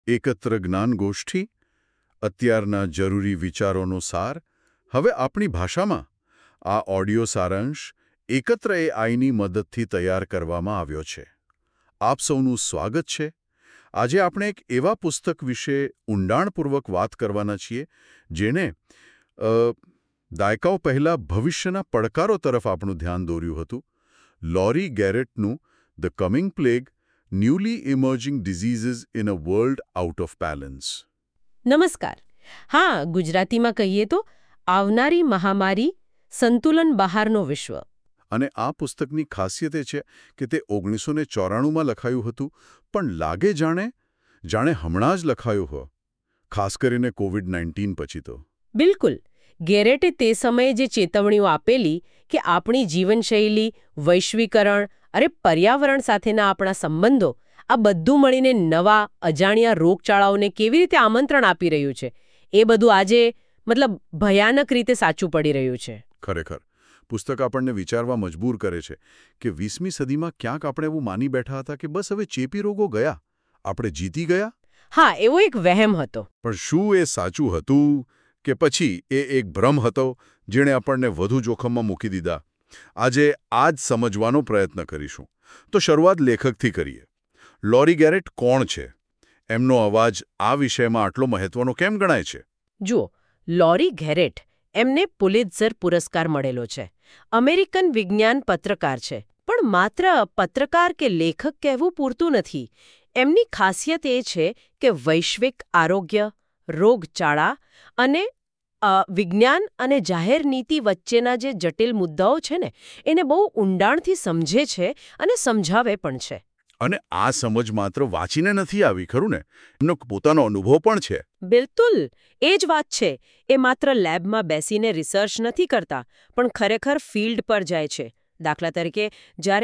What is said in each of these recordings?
એકત્ર જ્ઞાન ગોષ્ઠી, અત્યારના જરૂરી વિચારોનો સાર, હવે આપણી ભાષામાં આ ઓડિયો સારાંશ એકત્ર એઆઈની મદદથી તૈયાર કરવામાં આવ્યો છે. આપ સૌનું સ્વાગત છે. આજે આપણે એક એવા પુસ્તક વિશે ઊંડાણપૂર્વક વાત કરવાના છીએ જેને દાયકાઓ પહેલા ભવિષ્યના પડકારો તરફ આપણું ધ્યાન દોર્યું હતું. લોરી ગેરેટનું the coming plague, newly emerging diseases in a world out of balance. નમસ્કાર. હા, ગુજરાતીમાં કહીએ તો આવનારી મહામારી, સંતુલન બહારનો વિશ્વ. અને આ પુસ્તકની ખાસિયત એ છે કે તે 1994માં લખાયું હતું, પણ લાગે જાણે હમણાં જ લખાયું હોય, ખાસ કરીને કોવિડ-19 પછી તો. બિલકુલ. ગેરેટે તે સમયે જે ચેતવણીઓ આપેલી કે આપણી જીવનશૈલી, વૈશ્વિકરણ અને પર્યાવરણ સાથેના આપણા સંબંધો, આ બધું મળીને નવા અજાણ્યા રોગચાળાઓને કેવી રીતે આમંત્રણ આપી રહ્યું છે, એ બધું આજે ભયાનક રીતે સાચું પડી રહ્યું છે. ખરેખર. પુસ્તક આપણને વિચારવા મજબૂર કરે છે કે 20મી સદીમાં ક્યાંક આપણે એવું માની બેઠા હતા કે બસ હવે ચેપી રોગો ગયા, આપણે જીતી ગયા. હા, એવો એક વહેમ હતો. પણ શું એ સાચું હતું કે પછી એ એક ભ્રમ હતો જેણે આપણને વધુ જોખમમાં મૂકી દીધા? આજે આ જ સમજવાનો પ્રયત્ન કરીશું. તો શરૂઆત લેખકથી કરીએ. લોરી ગેરેટ કોણ છે? એમનો અવાજ આ વિષયમાં આટલો મહત્વનો કેમ ગણાય છે? જુઓ, લોરી ગેરેટ, એમને પુલિત્ઝર પુરસ્કાર મળેલો છે. અમેરિકન વિજ્ઞાન પત્રકાર છે. પણ માત્ર પત્રકાર કે લેખક કહેવું પૂરતું નથી. એમની ખાસિયત એ છે કે વૈશ્વિક આરોગ્ય, રોગચાળા અને વિજ્ઞાન અને જાહેર નીતિ વચ્ચેના જે જટિલ મુદ્દાઓ છે ને, એને બહુ ઊંડાણથી સમજે છે અને સમજાવે પણ છે. અને આ સમજ માત્ર વાંચીને નથી આવી, ખરું ને? એમનો પોતાનો અનુભવ પણ છે. બિલકુલ, એ જ વાત છે. એ માત્ર લેબમાં બેસીને રિસર્ચ નથી કરતા, પણ ખરેખર ફિલ્ડ પર જાય છે. દાખલા તરીકે, જ્યારે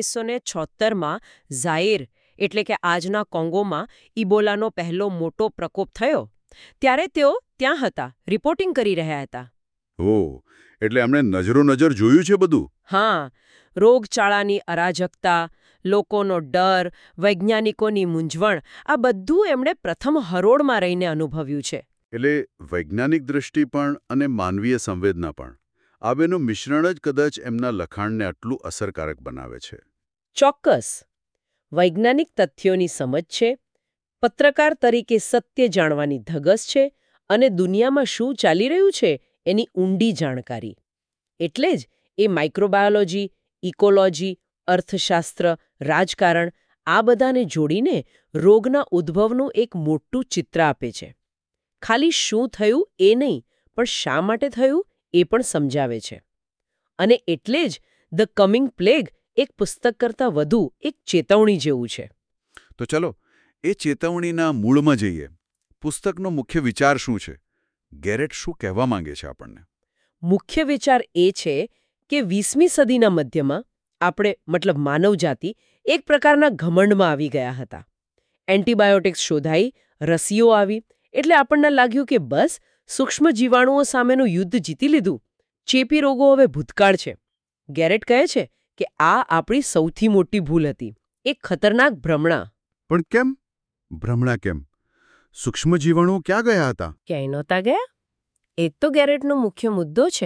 1976માં ઝાયર એટલે કે આજના કોંગોમાં ઇબોલાનો પહેલો મોટો પ્રકોપ થયો, ત્યારે તેઓ ત્યાં હતા, રિપોર્ટિંગ કરી રહ્યા હતા. ઓહ, એટલે એમણે નજરો-નજર જોયું છે બધું? હા, રોગચાળાની અરાજકતા, લોકોનો ડર, વૈજ્ઞાનિકોની મૂંઝવણ, આ બધું એમણે પ્રથમ હરોળમાં રહીને અનુભવ્યું છે. એટલે વૈજ્ઞાનિક દૃષ્ટિ પણ અને માનવીય સંવેદના પણ, આ બેનું મિશ્રણ જ કદાચ એમના લખાણને આટલું અસરકારક બનાવે છે. ચોક્કસ. વૈજ્ઞાનિક તથ્યોની સમજ છે, પત્રકાર તરીકે સત્ય જાણવાની ધગશ છે, અને દુનિયામાં શું ચાલી રહ્યું છે એની ઊંડી જાણકારી. એટલે જ એ માઇક્રોબાયોલોજી, ઇકોલોજી, અર્થશાસ્ત્ર, રાજકારણ, આ બધાને જોડીને રોગના ઉદ્ભવનું એક મોટું ચિત્ર આપે છે. ખાલી શું થયું એ નહીં, પણ શા માટે થયું એ પણ સમજાવે છે. અને એટલે જ ધ કમિંગ પ્લેગ એક પુસ્તક કરતાં વધુ એક ચેતવણી જેવું છે. તો ચલો, એ ચેતવણીના મૂળમાં જઈએ. પુસ્તકનો મુખ્ય વિચાર શું છે? ગેરેટ શું કહેવા માંગે છે આપણને? મુખ્ય વિચાર એ છે કે 20મી સદીના મધ્યમાં આપણે માનવજાતિ એક પ્રકારના ઘમંડમાં આવી ગયા હતા. એન્ટીબાયોટિક્સ શોધાઈ, રસીઓ આવી, એટલે આપણને લાગ્યું કે બસ સૂક્ષ્મ જીવાણુઓ સામેનું યુદ્ધ જીતી લીધું. ચેપી રોગો હવે ભૂતકાળ છે. ગેરેટ કહે છે કે આ આપણી સૌથી મોટી ભૂલ હતી, એક ખતરનાક ભ્રમણા. પણ કેમ? ભ્રમણા કેમ? સૂક્ષ્મ જીવાણુઓ ક્યાં ગયા હતા? ક્યાંય નહોતા ગયા. એ તો ગેરેટનો મુખ્ય મુદ્દો છે.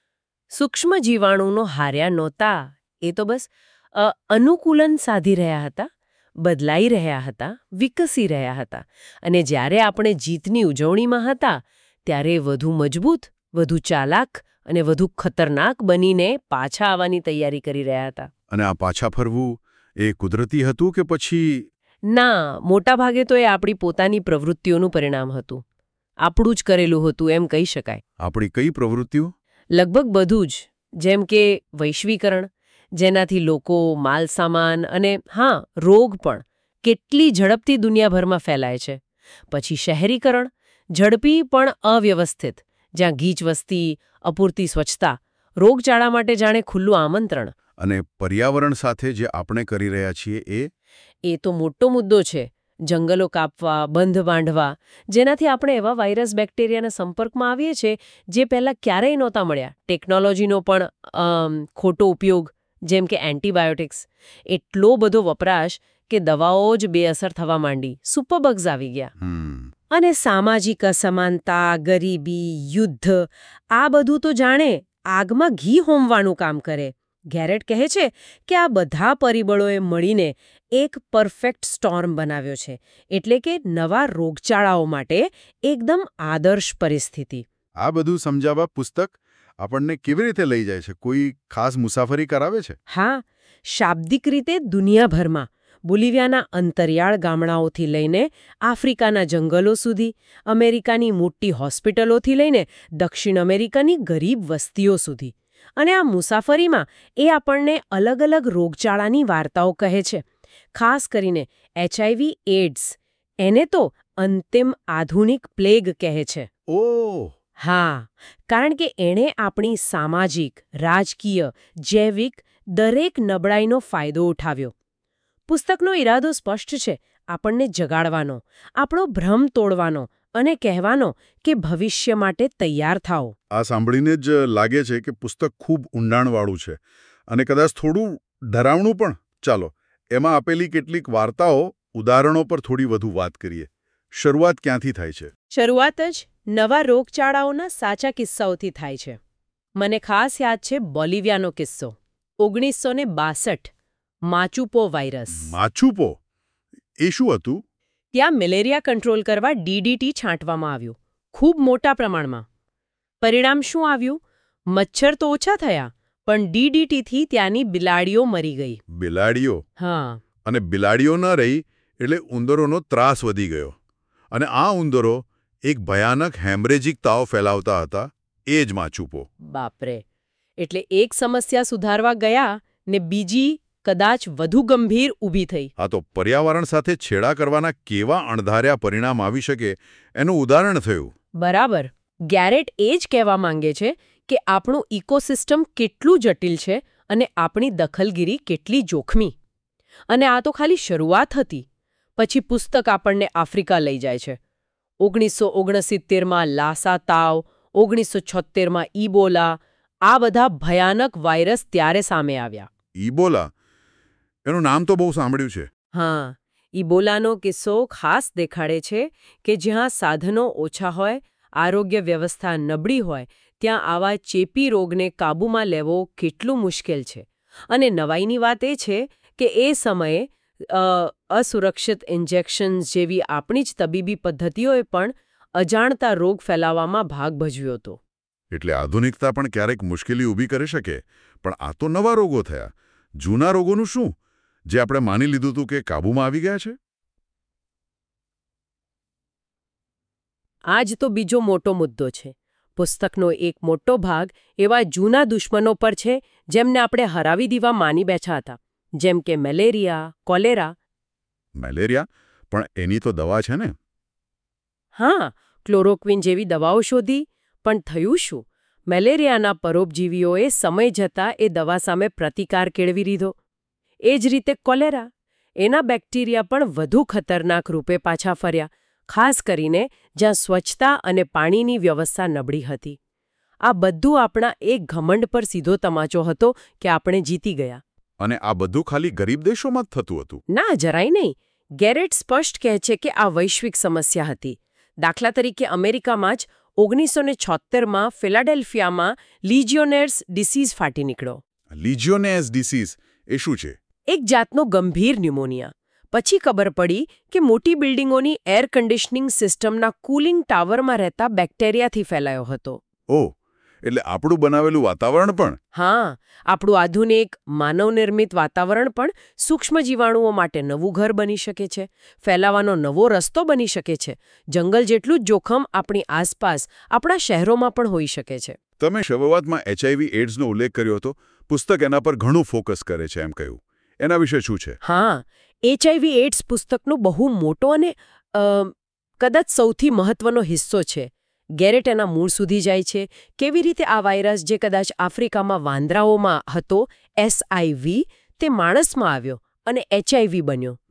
સૂક્ષ્મ જીવાણુનો હાર્યા નહોતા. એ તો બસ અનુકૂલન સાધી રહ્યા હતા, બદલાઈ રહ્યા હતા, વિકસી રહ્યા હતા. અને જ્યારે આપણે જીતની ઉજવણીમાં હતા, ત્યારે વધુ મજબૂત, વધુ ચાલાક અને વધુ ખતરનાક બનીને પાછા આવવાની તૈયારી કરી રહ્યા હતા. અને આ પાછા ફરવું એ કુદરતી હતું કે પછી? ના, મોટાભાગે તો એ આપણી પોતાની પ્રવૃત્તિઓનું પરિણામ હતું. આપણું જ કરેલું હતું એમ કહી શકાય. આપણી કઈ પ્રવૃત્તિઓ? લગભગ બધું જ. જેમ કે વૈશ્વિકરણ, જેનાથી લોકો, માલસામાન અને રોગ પણ કેટલી ઝડપથી દુનિયાભરમાં ફેલાય છે. પછી શહેરીકરણ, ઝડપી પણ અવ્યવસ્થિત, જ્યાં ગીચ વસ્તી, અપૂરતી સ્વચ્છતા, રોગચાળા માટે જાણે ખુલ્લું આમંત્રણ. અને પર્યાવરણ સાથે જે આપણે કરી રહ્યા છીએ એ તો મોટો મુદ્દો છે. જંગલો કાપવા, બંધ બાંધવા, જેનાથી આપણે એવા વાયરસ બેક્ટેરિયાના સંપર્કમાં આવીએ છીએ જે પહેલાં ક્યારેય નહોતા મળ્યા. ટેકનોલોજીનો પણ ખોટો ઉપયોગ, જેમ કે એન્ટીબાયોટિક્સ, એટલો બધો વપરાશ કે દવાઓ જ બેઅસર થવા માંડી, સુપરબગ્સ આવી ગયા. અને સામાજિક અસમાનતા, ગરીબી, યુદ્ધ આ બધું તો જાણે આગમાં ઘી હોમવાનું કામ કરે. ગેરેટ કહે છે કે આ બધા પરિબળોએ મળીને એક પરફેક્ટ સ્ટોર્મ બનાવ્યો છે, એટલે કે નવા રોગચાળાઓ માટે એકદમ આદર્શ પરિસ્થિતિ. આ બધું સમજાવવા પુસ્તક આપણને કેવી રીતે લઈ જાય છે? કોઈ ખાસ મુસાફરી કરાવે છે? હા, શાબ્દિક રીતે દુનિયાભરમાં બોલિવિયાના અંતરિયાળ ગામડાઓથી લઈને આફ્રિકાના જંગલો સુધી, અમેરિકાની મોટી હોસ્પિટલોથી લઈને દક્ષિણ અમેરિકાની ગરીબ વસ્તીઓ સુધી. અને આ મુસાફરીમાં એ આપણને અલગ અલગ રોગચાળાની વાર્તાઓ કહે છે. ખાસ કરીને HIV એડ્સ, એને તો અંતિમ આધુનિક પ્લેગ કહે છે. ઓહ! હા, કારણ કે એણે આપણી સામાજિક, રાજકીય, જૈવિક દરેક નબળાઈનો ફાયદો ઉઠાવ્યો. પુસ્તકનો ઈરાદો સ્પષ્ટ છે, આપણને જગાડવાનો, આપણો ભ્રમ તોડવાનો અને કહેવાનો કે ભવિષ્ય માટે તૈયાર થાઓ. આ સાંભળીને જ લાગે છે કે પુસ્તક ખૂબ ઊંડાણવાળું છે અને કદાચ થોડું ડરાવણું પણ. ચાલો, એમાં આપેલી કેટલીક વાર્તાઓ, ઉદાહરણો પર થોડી વધુ વાત કરીએ. શરૂઆત ક્યાંથી થાય છે? શરૂઆત જ નવા રોગચાળાઓના સાચા કિસ્સાઓથી થાય છે. મને ખાસ યાદ છે બોલિવિયાનો કિસ્સો. 1962 માચુપો વાયરસ. માચુપો? એ શું હતું? ત્યાં મેલેરિયા કંટ્રોલ કરવા DDT છાંટવામાં આવ્યું, ખૂબ મોટા પ્રમાણમાં. પરિણામ શું આવ્યું? મચ્છર તો ઓછા થયા, પણ DDTથી ત્યાંની બિલાડીઓ મરી ગઈ. બિલાડીઓ? હા. અને બિલાડીઓ ન રહી એટલે ઉંદરોનો ત્રાસ વધી ગયો. અને આ ઉંદરો એક ભયાનક હેમરેજિક તાવ ફેલાવતા હતા. એ જ માચુપો. બાપરે! એટલે એક સમસ્યા સુધારવા ગયા ને બીજી કદાચ વધુ ગંભીર ઊભી થઈ. આ તો પર્યાવરણ સાથે છેડા કરવાના કેવા અણધાર્યા પરિણામ આવી શકે એનું ઉદાહરણ થયું. બરાબર. ગેરેટ એ જ કહેવા માંગે છે કે આપણું ઇકોસિસ્ટમ કેટલું જટિલ છે અને આપણી દખલગીરી કેટલી જોખમી. અને આ તો ખાલી શરૂઆત હતી. પછી પુસ્તક આપણને આફ્રિકા લઈ જાય છે. 1969માં લાસા તાવ, 1976માં ઇબોલા, આ બધા ભયાનક વાયરસ ત્યારે સામે આવ્યા. ઇબોલા? એનું નામ તો બહુ સાંભળ્યું છે. હા, ઇબોલાનો કિસ્સો ખાસ દેખાડે છે કે જ્યાં સાધનો ઓછા હોય, આરોગ્ય વ્યવસ્થા નબળી હોય, ત્યાં આવા ચેપી રોગને કાબૂમાં લેવો કેટલું મુશ્કેલ છે. અને નવાઈની વાત એ છે કે એ સમયે અસુરક્ષિત ઇન્જેક્શન્સ જેવી આપણી જ તબીબી પદ્ધતિઓએ પણ અજાણતા રોગ ફેલાવવામાં ભાગ ભજવ્યો હતો. એટલે આધુનિકતા પણ ક્યારેક મુશ્કેલી ઊભી કરી શકે. પણ આ તો નવા રોગો થયા. જૂના રોગોનું શું, જે આપણે માની લીધું હતું કે કાબૂમાં આવી ગયા છે? આ જ તો બીજો મોટો મુદ્દો છે. પુસ્તકનો એક મોટો ભાગ એવા જૂના દુશ્મનો પર છે જેમને આપણે હરાવી દીવા માની બેઠા હતા, જેમ કે મેલેરિયા, કોલેરા. મેલેરિયા? પણ એની તો દવા છે ને? હા, ક્લોરોક્વિન જેવી દવાઓ શોધી, પણ થયું શું? મેલેરિયાના પરોપજીવીઓએ સમય જતાં એ દવા સામે પ્રતિકાર કેળવી લીધો. એ જ રીતે કોલેરા. એના બેક્ટેરિયા પણ વધુ ખતરનાક રૂપે પાછા ફર્યા, ખાસ કરીને જ્યાં સ્વચ્છતા અને પાણીની વ્યવસ્થા નબળી હતી. આ બધું આપણા એક ઘમંડ પર સીધો તમાચો હતો કે આપણે જીતી ગયા. અને આ બધું ખાલી ગરીબ દેશોમાં જ થતું હતું? ના, જરાય નહીં. ગેરેટ સ્પષ્ટ કહે છે કે આ વૈશ્વિક સમસ્યા હતી. દાખલા તરીકે અમેરિકામાં જ 1976માં ફિલાડેલ્ફિયામાં લિજિયોનેર્સ ડિસીઝ ફાટી નીકળ્યો. લિજિયોનેર્સ ડિસીઝ એ શું છે? એક જાતનો ગંભીર ન્યુમોનિયા. પછી ખબર પડી કે મોટી બિલ્ડિંગોની એર કન્ડિશનિંગ સિસ્ટમના કુલિંગ ટાવરમાં રહેતા બેક્ટેરિયાથી ફેલાયો હતો. ઓહ, એટલે આપણું બનાવેલું વાતાવરણ પણ? હા, આપણું આધુનિક માનવનિર્મિત વાતાવરણ પણ સૂક્ષ્મ જીવાણુઓ માટે નવું ઘર બની શકે છે, ફેલાવાનો નવો રસ્તો બની શકે છે. જંગલ જેટલું જ જોખમ આપણી આસપાસ, આપણા શહેરોમાં પણ હોઈ શકે છે. તમે શરૂઆતમાં HIV એડ્સનો ઉલ્લેખ કર્યો હતો. પુસ્તક એના પર ઘણું ફોકસ કરે છે એમ કહ્યું. એના વિશે શું છે? હા, HIV એડ્સ પુસ્તકનો બહુ મોટો અને કદાચ સૌથી મહત્વનો હિસ્સો છે. ગેરેટ એના મૂળ સુધી જાય છે. કેવી રીતે આ વાયરસ, જે કદાચ આફ્રિકામાં વાંદરાઓમાં હતો, SIV, તે માણસમાં આવ્યો અને HIV બન્યો.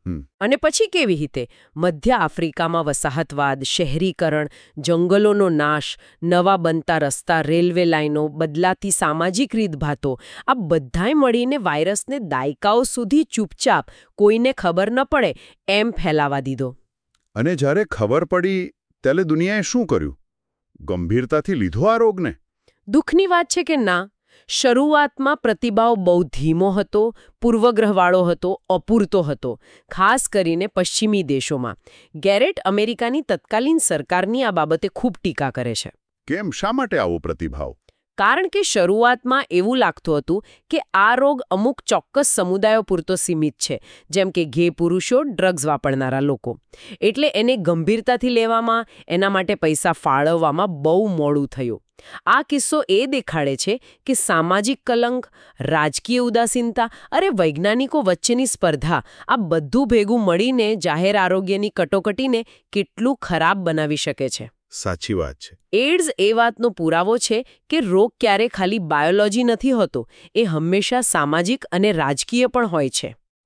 અને પછી કેવી રીતે મધ્ય આફ્રિકામાં વસાહતવાદ, શહેરીકરણ, જંગલોનો નાશ, નવા બનતા રસ્તા, રેલવે લાઈનો, બદલાતી સામાજિક રીતભાતો, આ બધાય મળીને વાયરસને દાયકાઓ સુધી ચૂપચાપ કોઈને ખબર ન પડે એમ ફેલાવા દીધો. અને જ્યારે ખબર પડી ત્યારે દુનિયાએ શું કર્યું? ગંભીરતાથી લીધો આ રોગને? દુઃખની વાત છે કે ના. શરૂઆતમાં પ્રતિભાવ બહુ ધીમો હતો, પૂર્વગ્રહવાળો હતો, અપૂરતો હતો, ખાસ કરીને પશ્ચિમી દેશોમાં. ગેરેટ અમેરિકાની તત્કાલીન સરકારની આ બાબતે ખૂબ ટીકા કરે છે. કેમ? શા માટે આવો પ્રતિભાવ? કારણ કે શરૂઆતમાં એવું લાગતું હતું કે આ રોગ અમુક ચોક્કસ સમુદાયો પૂરતો સીમિત છે, જેમ કે ગે પુરુષો, ડ્રગ્સ વાપરનારા લોકો. એટલે એને ગંભીરતાથી લેવામાં, એના માટે પૈસા ફાળવવામાં બહુ મોડું થયું. આ કિસ્સો એ દેખાડે છે કે સામાજિક કલંક, રાજકીય ઉદાસીનતા, વૈજ્ઞાનિકો વચ્ચેની સ્પર્ધા, આ બધું ભેગું મળીને જાહેર આરોગ્યની કટોકટીને કેટલું ખરાબ બનાવી શકે છે. સાચી વાત છે. એડ્સ એ વાતનો પુરાવો છે કે રોગ ક્યારે ખાલી બાયોલોજી નથી હોતો, એ હંમેશા સામાજિક અને રાજકીય પણ હોય છે.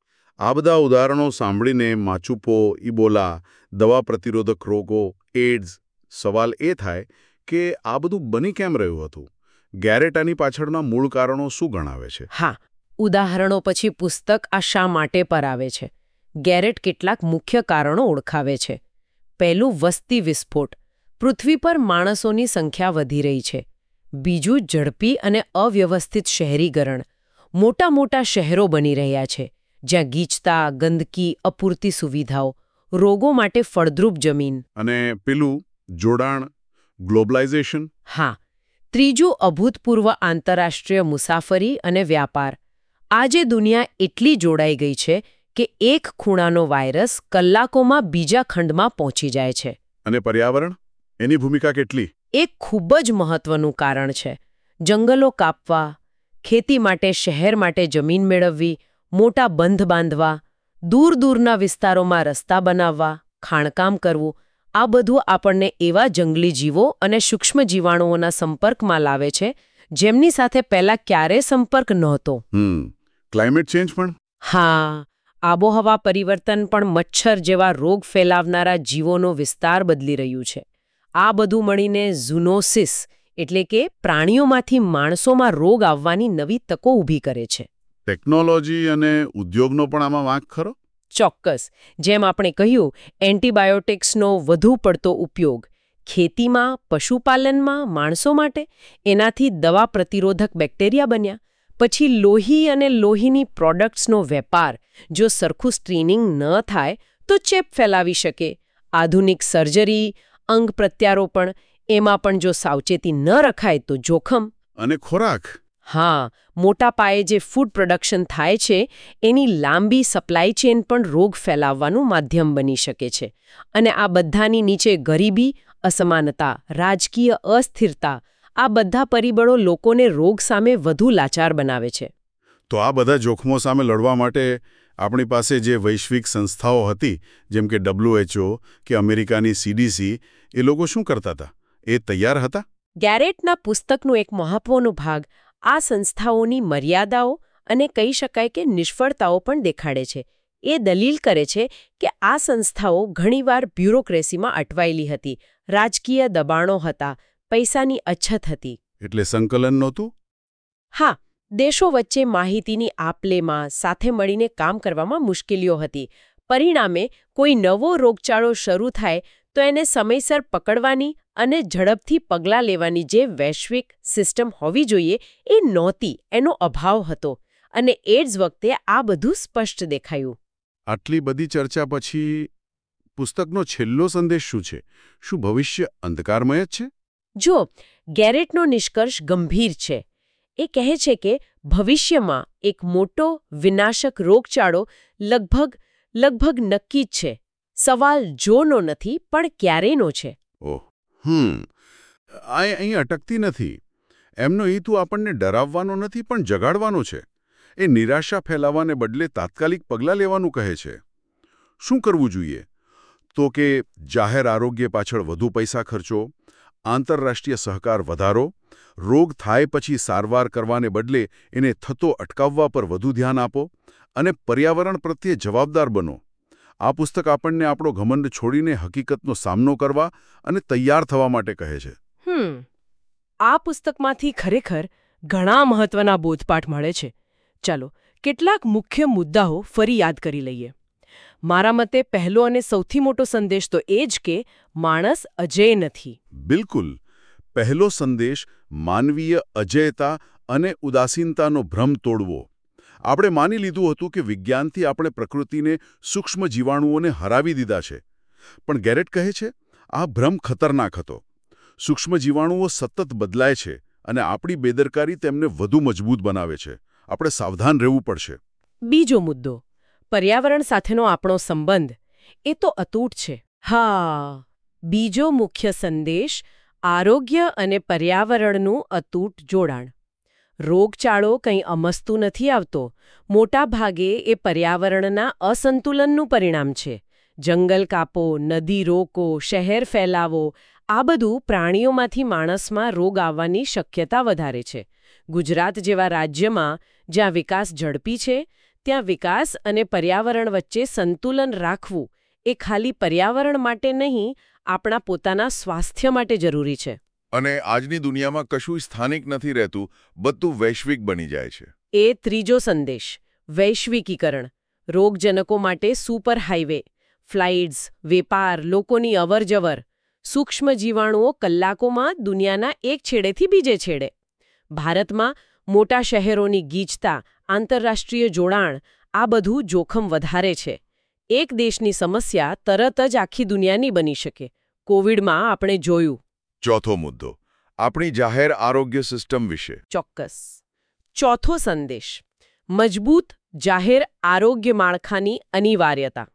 આ બધા ઉદાહરણો સાંભળીને માચુપો, ઇબોલા, દવા પ્રતિરોધક રોગો, એડ્સ, સવાલ એ થાય કે આ બધું બની કેમ રહ્યું હતું? ગેરેટ આની પાછળના મૂળ કારણો શું ગણાવે છે? હા, ઉદાહરણો પછી પુસ્તક આ શા માટે પર આવે છે. ગેરેટ કેટલાક મુખ્ય કારણો ઓળખાવે છે. પહેલું, વસ્તી વિસ્ફોટ. પૃથ્વી પર માણસોની સંખ્યા વધી રહી છે. બીજું, ઝડપી અને અવ્યવસ્થિત શહેરીકરણ. મોટા મોટા શહેરો બની રહ્યા છે, જ્યાં ગીચતા, ગંદકી, અપૂરતી સુવિધાઓ, રોગો માટે ફળદ્રુપ જમીન. અને પેલું, જોડાણ, ગ્લોબલાઇઝેશન. હા. ત્રીજું, અભૂતપૂર્વ આંતરરાષ્ટ્રીય મુસાફરી અને વ્યાપાર. આજે દુનિયા એટલી જોડાઈ ગઈ છે કે એક ખૂણાનો વાયરસ કલાકોમાં બીજા ખંડમાં પહોંચી જાય છે. અને પર્યાવરણ? એની ભૂમિકા કેટલી? એક ખૂબ જ મહત્વનું કારણ છે. જંગલો કાપવા, ખેતી માટે શહેર માટે જમીન મેળવવી, મોટા બંધ બાંધવા, દૂર દૂરના વિસ્તારોમાં રસ્તા બનાવવા, ખાણકામ કરવું, આ બધું આપણને એવા જંગલી જીવો અને સૂક્ષ્મ જીવાણુઓના સંપર્કમાં લાવે છે જેમની સાથે પહેલા ક્યારેય સંપર્ક નહોતો. ક્લાઇમેટ ચેન્જ પણ? હા, આબોહવા પરિવર્તન પણ મચ્છર જેવા રોગ ફેલાવનારા જીવોનો વિસ્તાર બદલી રહ્યું છે. આ બધું મળીને ઝૂનોસિસ એટલે કે પ્રાણીઓમાંથી માણસોમાં રોગ આવવાની નવી તકો ઊભી કરે છે. ટેકનોલોજી અને ઉદ્યોગનો પણ આમાં વાંક ખરો? ચોક્કસ. જેમ આપણે કહ્યું, એન્ટીબાયોટિક્સનો વધુ પડતો ઉપયોગ ખેતીમાં, પશુપાલનમાં, માણસો માટે, એનાથી દવા પ્રતિરોધક બેક્ટેરિયા બન્યા. પછી લોહી અને લોહીની પ્રોડક્ટ્સનો વેપાર. જો સરખું સ્ક્રીનિંગ ન થાય તો ચેપ ફેલાવી શકે. આધુનિક સર્જરી, અંગ પ્રત્યારોપણ, એમાં પણ જો સાવચેતી ન રખાય તો જોખમ. અને ખોરાક? હા, મોટા પાયે જે ફૂડ પ્રોડક્શન થાય છે એની લાંબી સપ્લાય ચેન પણ રોગ ફેલાવવાનું માધ્યમ બની શકે છે. અને આ બધાની નીચે ગરીબી, અસમાનતા, રાજકીય અસ્થિરતા, આ બધા પરિબળો લોકોને રોગ સામે વધુ લાચાર બનાવે છે. તો આ બધા જોખમો સામે લડવા માટે આપણી પાસે જે વૈશ્વિક સંસ્થાઓ હતી, જેમ કે WHO કે અમેરિકાની CDC, એ લોકો શું કરતા હતા? એ તૈયાર હતા? ગેરેટના પુસ્તકનો એક મહત્વનો ભાગ આ સંસ્થાઓની મર્યાદાઓ અને કહી શકાય કે નિષ્ફળતાઓ પણ દેખાડે છે. એ દલીલ કરે છે કે આ સંસ્થાઓ ઘણીવાર બ્યુરોક્રેસીમાં અટવાયેલી હતી, રાજકીય દબાણો હતા, પૈસાની અછત હતી. એટલે સંકલન નહોતું? હા, દેશો વચ્ચે માહિતીની આપ-લેમાં, સાથે મળીને કામ કરવામાં મુશ્કેલીઓ હતી. પરિણામે કોઈ નવો રોગચાળો શરૂ થાય તો એને સમયસર પકડવાની અને ઝડપથી પગલાં લેવાની જે વૈશ્વિક સિસ્ટમ હોવી જોઈએ એ નહોતી, એનો અભાવ હતો. અને એડ્સ વખતે આ બધું સ્પષ્ટ દેખાયું. આટલી બધી ચર્ચા પછી પુસ્તકનો છેલ્લો સંદેશ શું છે? શું ભવિષ્ય અંધકારમય જ છે? જો, ગેરેટનો નિષ્કર્ષ ગંભીર છે. એ કહે છે કે ભવિષ્યમાં એક મોટો વિનાશક રોગચાળો લગભગ નક્કી જ છે. સવાલ જોનો નથી પણ ક્યારેનો છે. ઓહ, અહીં અટકતી નથી. એમનો હેતુ આપણને ડરાવવાનો નથી પણ જગાડવાનો છે. એ નિરાશા ફેલાવાને બદલે તાત્કાલિક પગલાં લેવાનું કહે છે. શું કરવું જોઈએ? તો કે જાહેર આરોગ્ય પાછળ વધુ પૈસા ખર્ચો, આંતરરાષ્ટ્રીય સહકાર વધારો, રોગ થાય પછી સારવાર કરવાને બદલે એને થતો અટકાવવા પર વધુ ધ્યાન આપો અને પર્યાવરણ પ્રત્યે જવાબદાર બનો. આ પુસ્તક આપણને આપણો ઘમંડ છોડીને હકીકતનો સામનો કરવા અને તૈયાર થવા માટે કહે છે. આ પુસ્તકમાંથી ખરેખર ઘણા મહત્વના બોધપાઠ મળે છે. ચાલો કેટલાક મુખ્ય મુદ્દાઓ ફરી યાદ કરી લઈએ. મારા મતે પહેલો અને સૌથી મોટો સંદેશ તો એ જ કે માણસ અજેય નથી. બિલકુલ. પહેલો સંદેશ માનવીય અજેયતા અને ઉદાસીનતાનો ભ્રમ તોડવો. આપણે માની લીધું હતું કે વિજ્ઞાનથી આપણે પ્રકૃતિને સૂક્ષ્મ જીવાણુઓને હરાવી દીધા છે. પણ ગેરેટ કહે છે આ ભ્રમ ખતરનાક હતો. સૂક્ષ્મ જીવાણુઓ સતત બદલાય છે અને આપણી બેદરકારી તેમને વધુ મજબૂત બનાવે છે. આપણે સાવધાન રહેવું પડશે. બીજો મુદ્દો પર્યાવરણ સાથેનો આપણો સંબંધ એ તો અતૂટ છે. બીજો મુખ્ય સંદેશ આરોગ્ય અને પર્યાવરણનું અતૂટ જોડાણ. રોગચાળો કંઈ અમસ્તું નથી આવતો. મોટા ભાગે એ પર્યાવરણના અસંતુલનનું પરિણામ છે. જંગલ કાપો, નદી રોકો, શહેર ફેલાવો, આ બધું પ્રાણીઓમાંથી માણસમાં રોગ આવવાની શક્યતા વધારે છે. ગુજરાત જેવા રાજ્યમાં જ્યાં વિકાસ ઝડપી છે, ત્યાં વિકાસ અને પર્યાવરણ વચ્ચે સંતુલન રાખવું એ ખાલી પર્યાવરણ માટે નહીં, આપણા પોતાના સ્વાસ્થ્ય માટે જરૂરી છે. અને આજની દુનિયામાં કશું સ્થાનિક નથી રહેતું, બધું વૈશ્વિક બની જાય છે. એ ત્રીજો સંદેશ વૈશ્વિકીકરણ. રોગજનકો માટે સુપર હાઈવે, ફ્લાઇટ્સ, વેપાર, લોકોની અવરજવર. સૂક્ષ્મ જીવાણુઓ કલાકોમાં દુનિયાના એક છેડેથી બીજે છેડે. ભારતમાં મોટા શહેરોની ગીચતા, આંતરરાષ્ટ્રીય જોડાણ, આ બધું જોખમ વધારે છે. એક દેશની સમસ્યા તરત જ આખી દુનિયાની બની શકે. કોવિડમાં આપણે જોયું. ચોથો મુદ્દો આપણી જાહેર આરોગ્ય સિસ્ટમ વિશે. ચોક્કસ. ચોથો સંદેશ મજબૂત જાહેર આરોગ્ય માળખાની અનિવાર્યતા.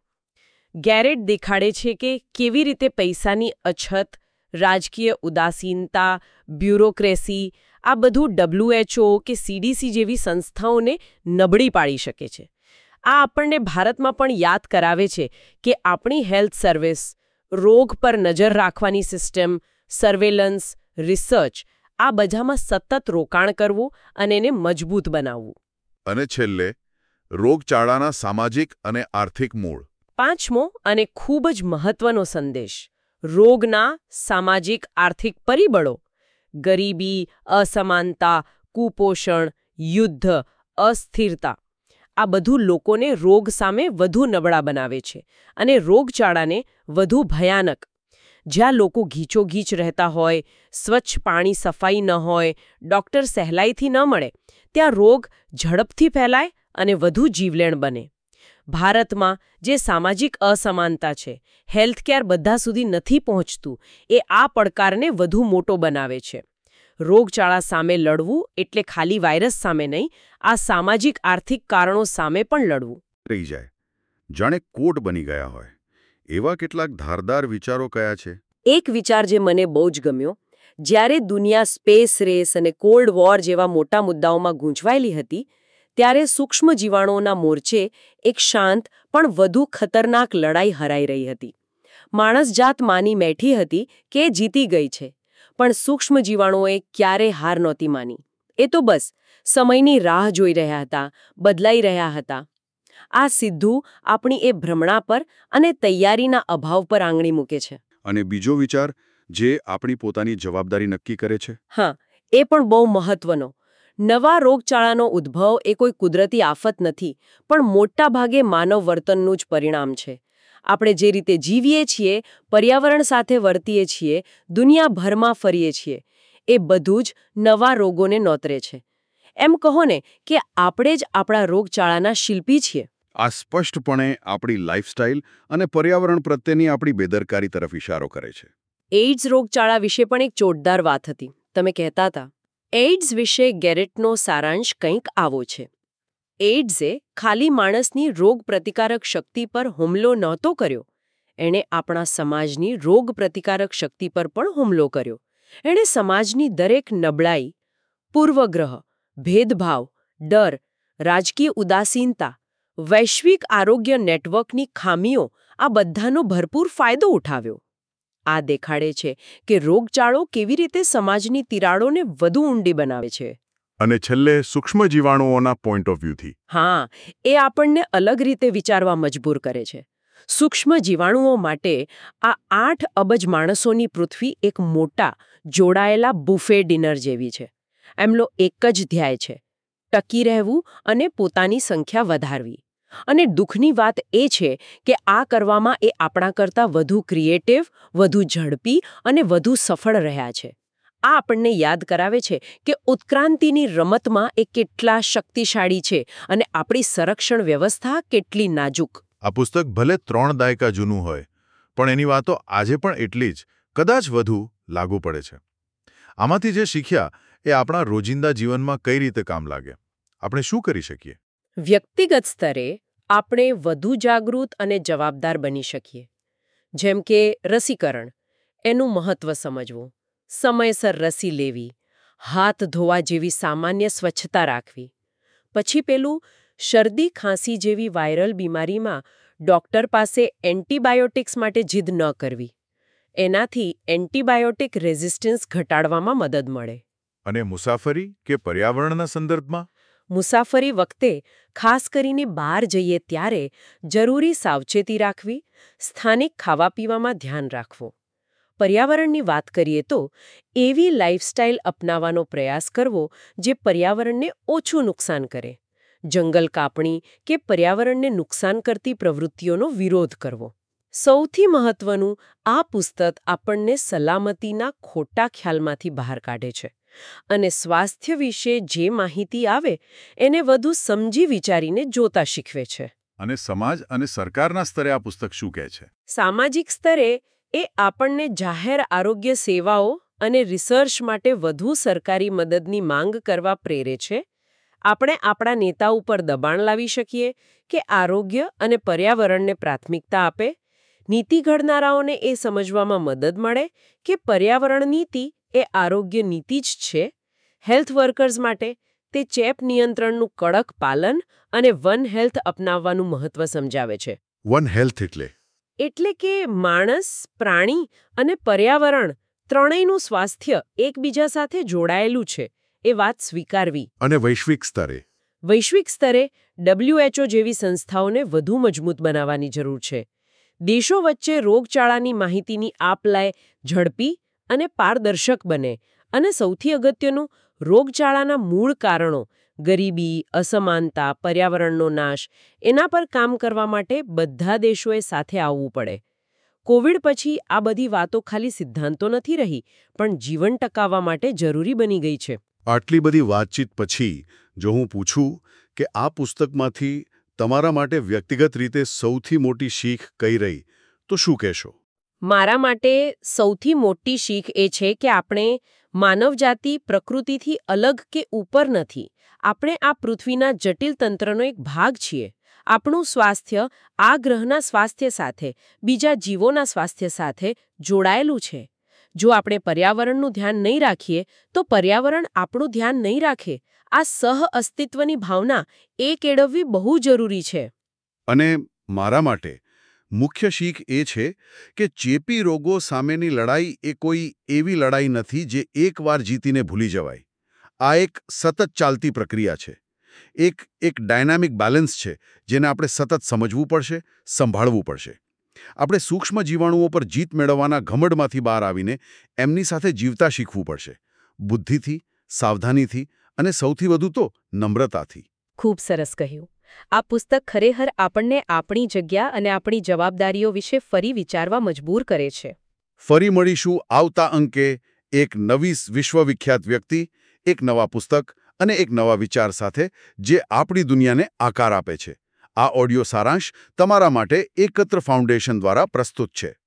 ગેરેટ દેખાડે છે કે કેવી રીતે પૈસાની અછત, રાજકીય ઉદાસીનતા, બ્યુરોક્રેસી, આ બધું WHO કે CDC જેવી સંસ્થાઓને નબળી પાડી શકે છે. આ આપણને ભારતમાં પણ યાદ કરાવે છે કે આપણી હેલ્થ સર્વિસ, રોગ પર નજર રાખવાની સિસ્ટમ, સર્વેલન્સ, રિસર્ચ, આ બધામાં સતત રોકાણ કરવું અને એને મજબૂત બનાવવું. અને છેલ્લે રોગચાળાના સામાજિક અને આર્થિક મૂળ. પાંચમો અને ખૂબ જ મહત્વનો સંદેશ રોગના સામાજિક આર્થિક પરિબળો. ગરીબી, અસમાનતા, કુપોષણ, યુદ્ધ, અસ્થિરતા, આ બધું લોકોને રોગ સામે વધુ નબળા બનાવે છે અને રોગચાળાને વધુ ભયાનક. જ્યાં લોકો ગીચોગીચ રહેતા હોય, સ્વચ્છ પાણી સફાઈ ન હોય, ડૉક્ટર સહેલાઈથી ન મળે, ત્યાં રોગ ઝડપથી ફેલાય અને વધુ જીવલેણ બને. ભારતમાં જે સામાજિક અસમાનતા છે, હેલ્થકેર બધા સુધી નથી પહોંચતું, એ આ પડકારને વધુ મોટો બનાવે છે. રોગચાળા સામે લડવું એટલે ખાલી વાયરસ સામે નહીં, આ સામાજિક આર્થિક કારણો સામે પણ લડવું. રહી જાય જાણે કોટ બની ગયા હોય. એવા કેટલાક ધારદાર વિચારો કયા છે? એક વિચાર જે મને બહુ જ ગમ્યો, જ્યારે દુનિયા સ્પેસ રેસ અને કોલ્ડ વોર જેવા મોટા મુદ્દાઓમાં ગૂંચવાયેલી હતી, ત્યારે સૂક્ષ્મ જીવાણુઓના મોરચે એક શાંત પણ વધુ ખતરનાક લડાઈ હરાઈ રહી હતી. માણસજાત માની બેઠી હતી કે જીતી ગઈ છે, પણ સૂક્ષ્મ જીવાણુઓએ ક્યારેય હાર નહોતી માની. એ તો બસ સમયની રાહ જોઈ રહ્યા હતા, બદલાઈ રહ્યા હતા. આ સીધું આપણી એ ભ્રમણા પર અને તૈયારીના અભાવ પર આંગળી મૂકે છે. અને બીજો વિચાર જે આપણી પોતાની જવાબદારી નક્કી કરે છે. એ પણ બહુ મહત્વનો. નવા રોગચાળાનો ઉદ્ભવ એ કોઈ કુદરતી આફત નથી, પણ મોટા ભાગે માનવ વર્તનનું જ પરિણામ છે. આપણે જે રીતે જીવીએ છીએ, પર્યાવરણ સાથે વર્તીએ છીએ, દુનિયાભરમાં ફરીએ છીએ, એ બધું જ નવા રોગોને નોતરે છે. એમ કહો ને કે આપણે જ આપણા રોગચાળાના શિલ્પી છીએ. આ સ્પષ્ટપણે આપણી લાઇફસ્ટાઇલ અને પર્યાવરણ પ્રત્યેની આપણી બેદરકારી તરફ ઇશારો કરે છે. એઇડ્સ રોગચાળા વિશે પણ એક ચોટદાર વાત હતી. તમે કહેતા હતા. એઇડ્સ વિશે ગેરેટનો સારાંશ કંઈક આવો છે. એઇડ્સે ખાલી માણસની રોગ પ્રતિકારક શક્તિ પર હુમલો નહોતો કર્યો, એણે આપણા સમાજની રોગ પ્રતિકારક શક્તિ પર પણ હુમલો કર્યો. એણે સમાજની દરેક નબળાઈ, પૂર્વગ્રહ, ભેદભાવ, ડર, રાજકીય ઉદાસીનતા, વૈશ્વિક આરોગ્ય નેટવર્કની ખામીઓ, આ બધાનો ભરપૂર ફાયદો ઉઠાવ્યો. આ દેખાડે છે કે રોગચાળો કેવી રીતે સમાજની તિરાડોને વધુ ઊંડી બનાવે છે. અને છેલ્લે સૂક્ષ્મ જીવાણુઓના પોઈન્ટ ઓફ વ્યૂથી. એ આપણને અલગ રીતે વિચારવા મજબૂર કરે છે. સૂક્ષ્મ જીવાણુઓ માટે આ 8 અબજ માણસોની પૃથ્વી એક મોટા જોડાયેલા બુફે ડિનર જેવી છે. એમનો એક જ ધ્યેય છે, ટકી રહેવું અને પોતાની સંખ્યા વધારવી. અને દુઃખની વાત એ છે કે આ કરવામાં એ આપણા કરતાં વધુ ક્રિએટિવ, વધુ ઝડપી અને વધુ સફળ રહ્યા છે. આ આપણને યાદ કરાવે છે કે ઉત્ક્રાંતિની રમતમાં એ કેટલા શક્તિશાળી છે અને આપણી સંરક્ષણ વ્યવસ્થા કેટલી નાજુક. આ પુસ્તક ભલે 3 દાયકા જૂનું હોય, પણ એની વાતો આજે પણ એટલી જ, કદાચ વધુ લાગુ પડે છે. આમાંથી જે શીખ્યા એ આપણા રોજિંદા જીવનમાં કઈ રીતે કામ લાગે? આપણે શું કરી શકીએ? વ્યક્તિગત સ્તરે આપણે વધુ જાગૃત અને જવાબદાર બની શકીએ. જેમ કે રસીકરણ, એનું મહત્વ સમજવું, સમયસર રસી લેવી, હાથ ધોવા જેવી સામાન્ય સ્વચ્છતા રાખવી. પછી પેલું શરદી ખાંસી જેવી વાયરલ બીમારીમાં ડોક્ટર પાસે એન્ટીબાયોટિક્સ માટે જીદ ન કરવી. એનાથી એન્ટીબાયોટિક રેઝિસ્ટન્સ ઘટાડવામાં મદદ મળે. અને મુસાફરી કે પર્યાવરણના સંદર્ભમાં? મુસાફરી વખતે ખાસ કરીને બહાર જઈએ ત્યારે જરૂરી સાવચેતી રાખવી, સ્થાનિક ખાવા પીવામાં ધ્યાન રાખવું. પર્યાવરણની વાત કરીએ તો એવી લાઇફસ્ટાઇલ અપનાવવાનો પ્રયાસ કરવો જે પર્યાવરણને ઓછું નુકસાન કરે. જંગલ કાપણી કે પર્યાવરણને નુકસાન કરતી પ્રવૃત્તિઓનો વિરોધ કરવો. સૌથી મહત્વનું, આ પુસ્તક આપણને સલામતીના ખોટા ખ્યાલમાંથી બહાર કાઢે છે અને સ્વાસ્થ્ય વિશે જે માહિતી આવે એને વધુ સમજી વિચારીને જોતા શીખવે છે. અને સમાજ અને સરકારના સ્તરે આ પુસ્તક શું કહે છે? સામાજિક સ્તરે એ આપણને જાહેર આરોગ્ય સેવાઓ અને રિસર્ચ માટે વધુ સરકારી મદદની માંગ કરવા પ્રેરે છે. આપણે આપણા નેતા ઉપર દબાણ લાવી શકીએ કે આરોગ્ય અને પર્યાવરણને પ્રાથમિકતા આપે. નીતિ ઘડનારાઓને એ સમજવામાં મદદ મળે કે પર્યાવરણ નીતિ એ આરોગ્ય નીતિ જ છે. હેલ્થ વર્કર્સ માટે તે ચેપ નિયંત્રણનું કડક પાલન અને વન હેલ્થ અપનાવવાનું મહત્વ સમજાવે છે. વન હેલ્થ એટલે કે માણસ, પ્રાણી અને પર્યાવરણ ત્રણેયનું સ્વાસ્થ્ય એકબીજા સાથે જોડાયેલું છે એ વાત સ્વીકારવી. અને વૈશ્વિક સ્તરે? વૈશ્વિક સ્તરે WHO જેવી સંસ્થાઓને વધુ મજબૂત બનાવવાની જરૂર છે. દેશો વચ્ચે રોગચાળાની માહિતીની આપ-લે ઝડપી અને પારદર્શક બને. અને સૌથી અગત્યનું, રોગચાળાના મૂળ કારણો ગરીબી, અસમાનતા, પર્યાવરણનો નાશ એના પર કામ કરવા માટે બધા દેશોએ સાથે આવવું પડે. કોવિડ પછી આ બધી વાતો ખાલી સિદ્ધાંતો નથી રહી, પણ જીવન ટકાવવા માટે જરૂરી બની ગઈ છે. આટલી બધી વાતચીત પછી જો હું પૂછું કે આ પુસ્તકમાંથી તમારા માટે વ્યક્તિગત રીતે સૌથી મોટી શીખ કઈ રહી, તો શું કહેશો? મારા માટે સૌથી મોટી શીખ એ છે કે આપણે માનવજાતિ પ્રકૃતિથી અલગ કે ઉપર નથી. આપણે આ પૃથ્વીના જટિલ તંત્રનો એક ભાગ છીએ. આપણું સ્વાસ્થ્ય આ ગ્રહના સ્વાસ્થ્ય સાથે, બીજા જીવોના સ્વાસ્થ્ય સાથે જોડાયેલું છે. જો આપણે પર્યાવરણનું ધ્યાન નહીં રાખીએ તો પર્યાવરણ આપણું ધ્યાન નહીં રાખે. આ સહ-અસ્તિત્વની ભાવના એ કેળવવી બહુ જરૂરી છે. અને મારા માટે મુખ્ય શીખ એ છે કે ચેપી રોગો સામેની લડાઈ એ કોઈ એવી લડાઈ નથી જે એકવાર જીતીને ભૂલી જવાય. આ એક સતત ચાલતી પ્રક્રિયા છે. એક ડાયનામિક બેલેન્સ છે જેને આપણે સતત સમજવું પડશે, સંભાળવું પડશે. આપણે સૂક્ષ્મ જીવાણુઓ પર જીત મેળવવાના ઘમંડમાંથી બહાર આવીને એમની સાથે જીવતા શીખવું પડશે. બુદ્ધિથી, સાવધાનીથી અને સૌથી વધુ તો નમ્રતાથી. ખૂબ સરસ કહ્યું. આ પુસ્તક ખરેખર આપણને આપણી જગ્યા અને આપણી જવાબદારીઓ વિશે ફરી વિચારવા મજબૂર કરે છે. ફરી મળીશું આવતા અંકે એક નવી વિશ્વવિખ્યાત વ્યક્તિ, એક નવા પુસ્તક અને એક નવા વિચાર સાથે જે આપણી દુનિયાને આકાર આપે છે. આ ઓડિયો સારાંશ તમારા માટે એકત્ર ફાઉન્ડેશન દ્વારા પ્રસ્તુત છે.